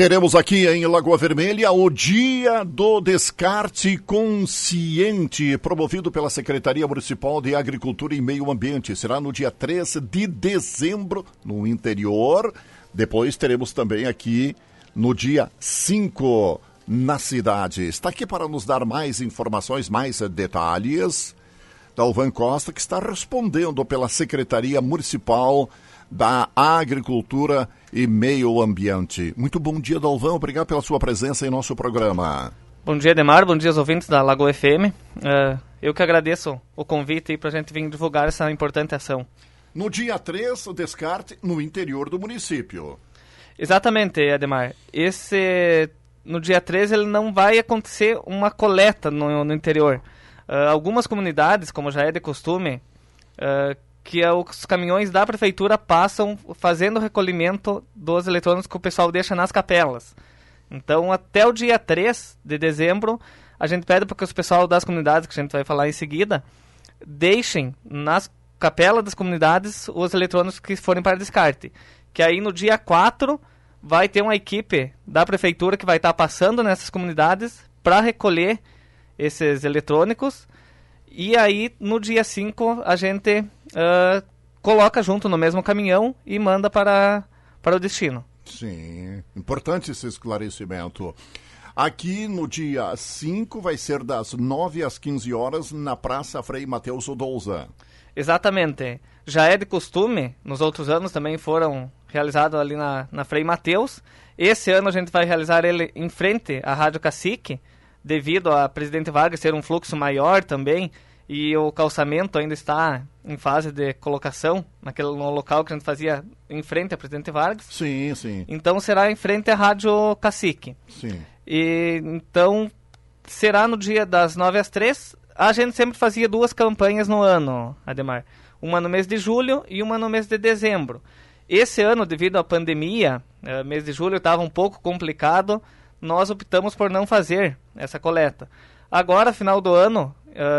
Teremos aqui em Lagoa Vermelha o Dia do Descarte Consciente, promovido pela Secretaria Municipal de Agricultura e Meio Ambiente. Será no dia 3 de dezembro, no interior. Depois teremos também aqui no dia 5, na cidade. Está aqui para nos dar mais informações, mais detalhes, Dalvan Costa, que está respondendo pela Secretaria Municipal da Agricultura e Meio Ambiente. Muito bom dia, Dalvan. Obrigado pela sua presença em nosso programa. Bom dia, Ademar. Bom dia aos ouvintes da Lagoa FM. Eu que agradeço o convite para a gente vir divulgar essa importante ação. No dia 3, o descarte no interior do município. Exatamente, Ademar. No dia 13 ele não vai acontecer uma coleta no interior. Algumas comunidades, como já é de costume, que os caminhões da prefeitura passam fazendo o recolhimento dos eletrônicos que o pessoal deixa nas capelas. Então, até o dia 3 de dezembro, a gente pede para que os pessoal das comunidades, que a gente vai falar em seguida, deixem nas capelas das comunidades os eletrônicos que forem para descarte. Que aí no dia 4 vai ter uma equipe da prefeitura que vai estar passando nessas comunidades para recolher esses eletrônicos. E aí, no dia 5, a gente coloca junto no mesmo caminhão e manda para o destino. Sim, importante esse esclarecimento. Aqui no dia 5 vai ser das 9 às 15 horas na Praça Frei Mateus Odouza. Exatamente. Já é de costume, nos outros anos também foram realizados ali na Frei Mateus. Esse ano a gente vai realizar ele em frente à Rádio Cacique, devido a Presidente Vargas ser um fluxo maior também, e o calçamento ainda está em fase de colocação, no local que a gente fazia em frente à Presidente Vargas. Sim, sim. Então será em frente à Rádio Cacique. Sim. E então será no dia das 9 às 3. A gente sempre fazia 2 campanhas no ano, Ademar. Uma no mês de julho e uma no mês de dezembro. Esse ano, devido à pandemia, mês de julho estava um pouco complicado, nós optamos por não fazer essa coleta. Agora, final do ano,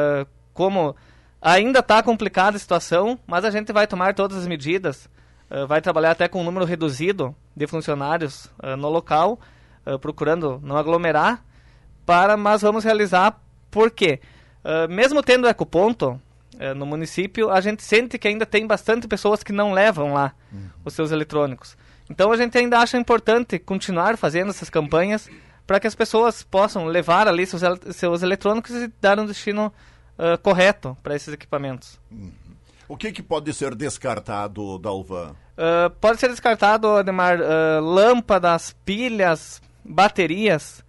como ainda está complicada a situação, mas a gente vai tomar todas as medidas, vai trabalhar até com um número reduzido de funcionários no local, procurando não aglomerar, mas vamos realizar. Por quê? Mesmo tendo ecoponto no município, a gente sente que ainda tem bastante pessoas que não levam lá os seus eletrônicos. Então a gente ainda acha importante continuar fazendo essas campanhas para que as pessoas possam levar ali seus eletrônicos e dar um destino correto para esses equipamentos. O que pode ser descartado, Dalvan? Pode ser descartado, Ademar, lâmpadas, pilhas, baterias,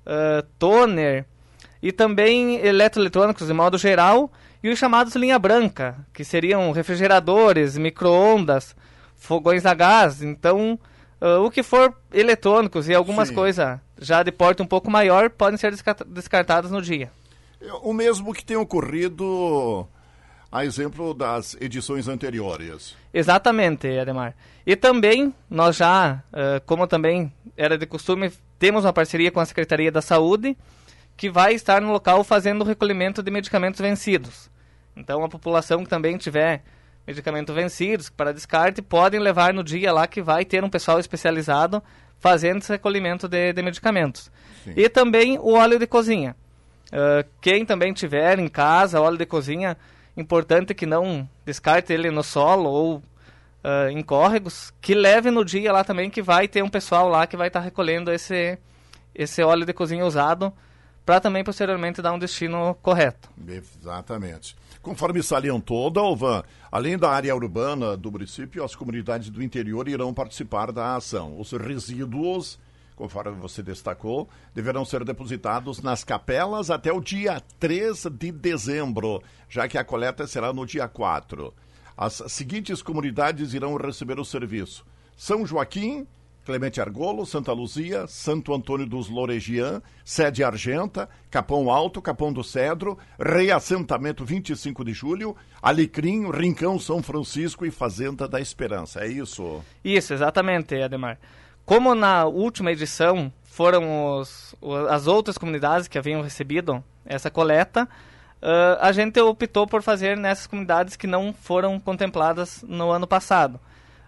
toner e também eletroeletrônicos de modo geral, e os chamados linha branca, que seriam refrigeradores, micro-ondas, fogões a gás. Então, o que for eletrônicos e algumas coisas já de porte um pouco maior podem ser descartados no dia. O mesmo que tem ocorrido a exemplo das edições anteriores. Exatamente, Ademar. E também, nós já, como também era de costume, temos uma parceria com a Secretaria da Saúde, que vai estar no local fazendo o recolhimento de medicamentos vencidos. Então, a população que também tiver medicamentos vencidos para descarte, podem levar no dia lá que vai ter um pessoal especializado fazendo esse recolhimento de medicamentos. Sim. E também o óleo de cozinha. Quem também tiver em casa óleo de cozinha, importante que não descarte ele no solo ou em córregos, que leve no dia lá também, que vai ter um pessoal lá que vai estar recolhendo esse óleo de cozinha usado, para também posteriormente dar um destino correto. Exatamente. Conforme salientou, Dalvan, além da área urbana do município, as comunidades do interior irão participar da ação. Os resíduos, conforme você destacou, deverão ser depositados nas capelas até o dia 3 de dezembro, já que a coleta será no dia 4. As seguintes comunidades irão receber o serviço: São Joaquim, Clemente Argolo, Santa Luzia, Santo Antônio dos Loregian, Sede Argenta, Capão Alto, Capão do Cedro, Reassentamento 25 de Julho, Alecrim, Rincão São Francisco e Fazenda da Esperança. É isso? Isso, exatamente, Ademar. Como na última edição foram as outras comunidades que haviam recebido essa coleta, a gente optou por fazer nessas comunidades que não foram contempladas no ano passado.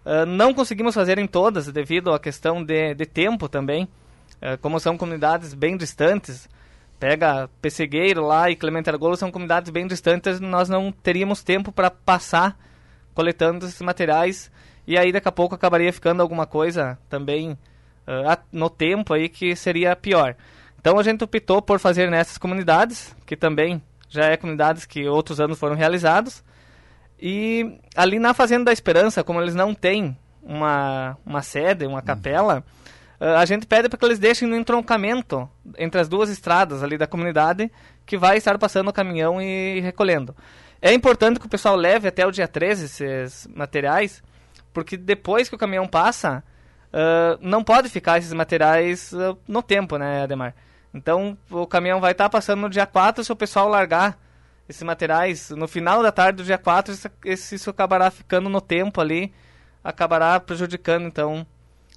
Não conseguimos fazer em todas devido à questão de tempo também. Como são comunidades bem distantes, pega Pessegueiro lá e Clemente Argolo, são comunidades bem distantes, nós não teríamos tempo para passar coletando esses materiais, e aí daqui a pouco acabaria ficando alguma coisa também no tempo aí que seria pior. Então a gente optou por fazer nessas comunidades, que também já é comunidades que outros anos foram realizados, e ali na Fazenda da Esperança, como eles não têm uma sede, uma capela, a gente pede para que eles deixem no entroncamento entre as duas estradas ali da comunidade, que vai estar passando o caminhão e recolhendo. É importante que o pessoal leve até o dia 13 esses materiais, porque depois que o caminhão passa, não pode ficar esses materiais no tempo, né, Ademar? Então, o caminhão vai estar passando no dia 4, se o pessoal largar esses materiais no final da tarde do dia 4, isso acabará ficando no tempo ali, acabará prejudicando, então,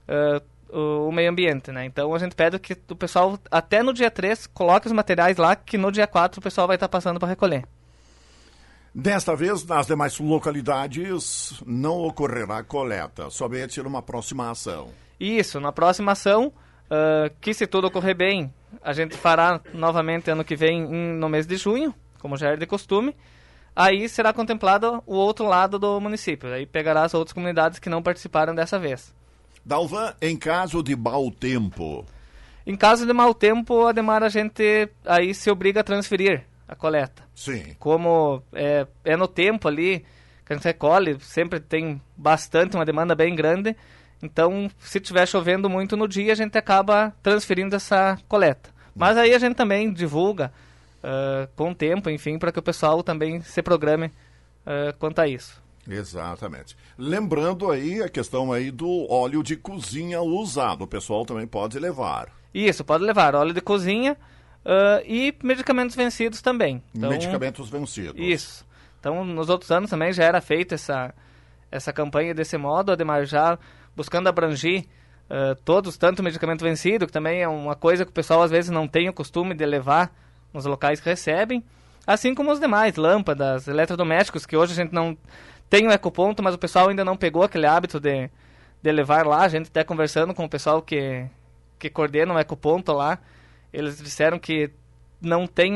o meio ambiente, né? Então, a gente pede que o pessoal, até no dia 3, coloque os materiais lá, que no dia 4 o pessoal vai estar passando para recolher. Desta vez, nas demais localidades, não ocorrerá coleta, somente numa próxima ação. Isso, na próxima ação, que se tudo ocorrer bem, a gente fará novamente ano que vem no mês de junho, como já é de costume. Aí será contemplado o outro lado do município, aí pegará as outras comunidades que não participaram dessa vez. Dalvan, em caso de mau tempo? Em caso de mau tempo, Ademar, a gente aí se obriga a transferir a coleta. Sim. Como é no tempo ali que a gente recolhe, sempre tem uma demanda bem grande. Então, se estiver chovendo muito no dia, a gente acaba transferindo essa coleta. Mas aí a gente também divulga com o tempo, enfim, para que o pessoal também se programe quanto a isso. Exatamente. Lembrando aí a questão aí do óleo de cozinha usado, o pessoal também pode levar. Isso, pode levar óleo de cozinha e medicamentos vencidos também. Então, medicamentos vencidos. Isso. Então, nos outros anos também já era feita essa campanha desse modo, Ademar, já buscando abranger todos, tanto medicamento vencido, que também é uma coisa que o pessoal às vezes não tem o costume de levar nos locais que recebem, assim como os demais, lâmpadas, eletrodomésticos, que hoje a gente não tem o ecoponto, mas o pessoal ainda não pegou aquele hábito de levar lá. A gente está conversando com o pessoal que coordena o ecoponto lá, eles disseram que não tem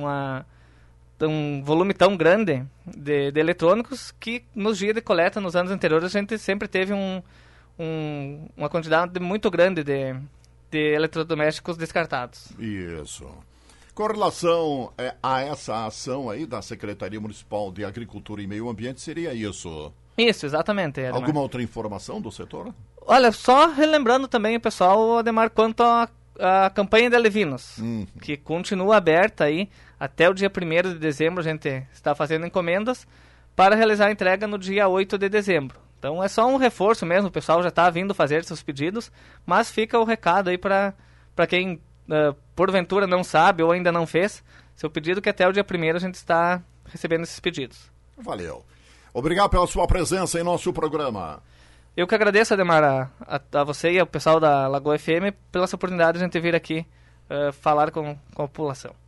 um volume tão grande de eletrônicos, que nos dias de coleta, nos anos anteriores, a gente sempre teve uma quantidade muito grande de eletrodomésticos descartados. Isso. Com relação a essa ação aí da Secretaria Municipal de Agricultura e Meio Ambiente, seria isso? Isso, exatamente, Ademar. Alguma outra informação do setor? Olha, só relembrando também o pessoal, Ademar, quanto a campanha de alevinos, que continua aberta aí até o dia 1º de dezembro. A gente está fazendo encomendas para realizar a entrega no dia 8 de dezembro. Então é só um reforço mesmo, o pessoal já está vindo fazer seus pedidos, mas fica o recado aí para quem porventura não sabe ou ainda não fez seu pedido, que até o dia 1º a gente está recebendo esses pedidos. Valeu. Obrigado pela sua presença em nosso programa. Eu que agradeço, Ademar, a você e ao pessoal da Lagoa FM pela essa oportunidade de a gente vir aqui falar com a população.